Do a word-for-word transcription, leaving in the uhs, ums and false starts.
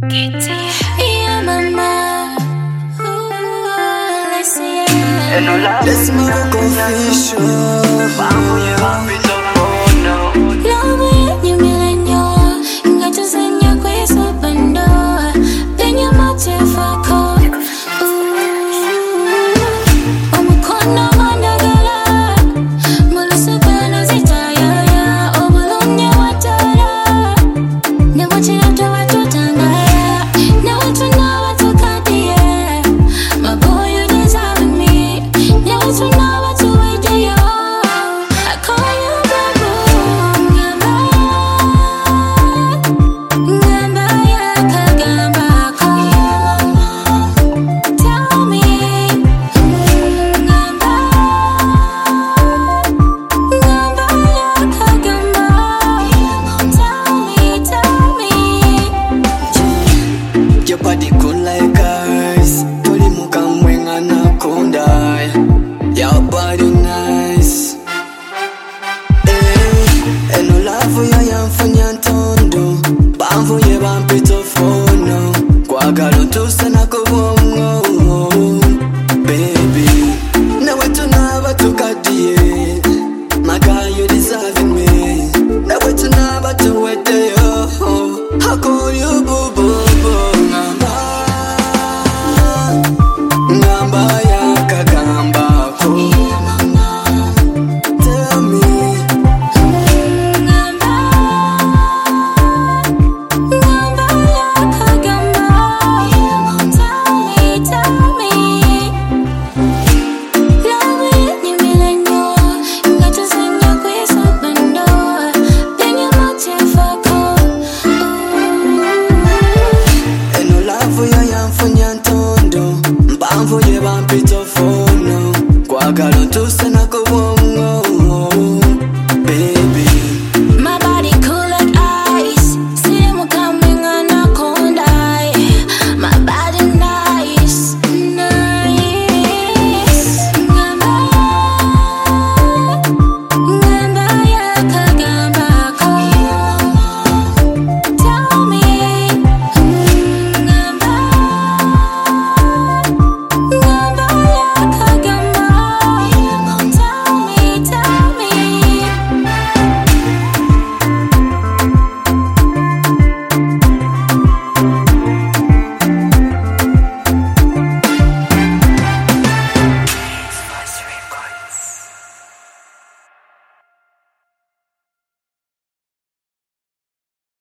Yeah, mama. Ooh, let's see it. Let's make a confession. Your body cool like ice. Toli muka mwenga na kondai. Your body nice. Eh, eno love ya yamfanya ntondo. Bamvu ye bampito fono. Kwa galo tu sana kubongo. Baby